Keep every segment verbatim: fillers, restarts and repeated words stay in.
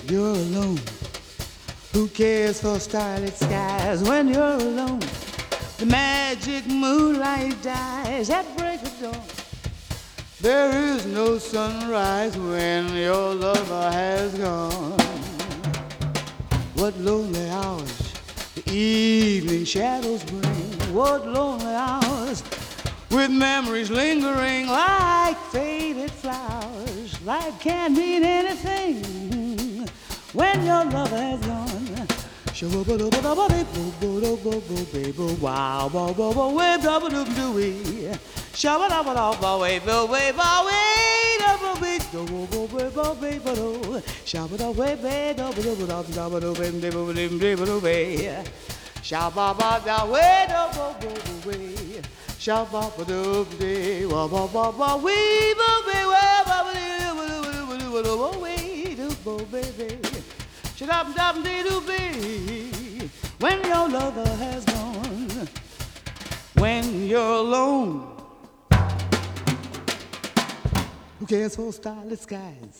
you're alone. Who cares for starlit skies when you're alone? The magic moonlight dies at break of dawn. There is no sunrise when your lover has gone. What lonely hours the evening shadows bring. What lonely hours with memories lingering like faded flowers. Life can't mean anything when your lover has gone. Wow, wow, wow, wow, way, double doo doo wee. Shabba dabba dabba way, bill way, bow way, double beat, double bo way, bow way, bo shabba da way, way, double double double double double double double double way. Shabba ba da way, double bo way. Shabba ba doo dee, wa ba ba ba wee, bo way, wa ba doo doo doo doo way, doo bo baby. Shadam dam dee doo be. When your lover has gone, when you're alone. Who cares for starlit skies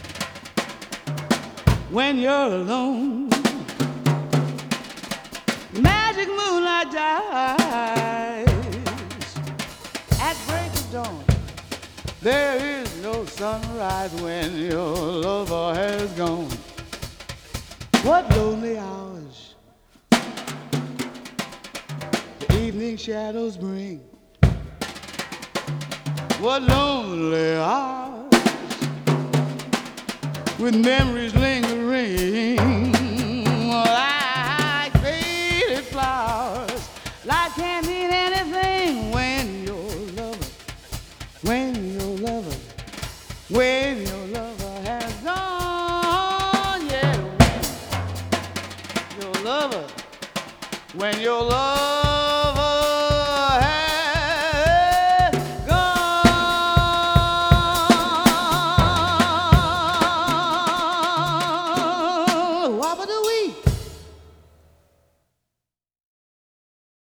when you're alone? Magic moonlight dies at break of dawn. There is no sunrise when your lover has gone. What lonely hours the evening shadows bring. What lonely hours with memories lingering